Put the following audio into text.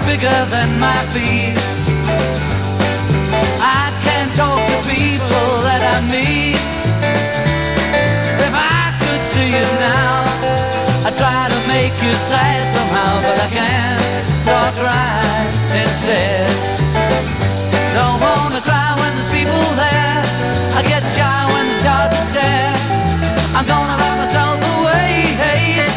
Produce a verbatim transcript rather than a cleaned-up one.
bigger than my feet. I can't talk to people that I meet. If I could see you now, I'd try to make you sad somehow, but I can't, so I cry instead.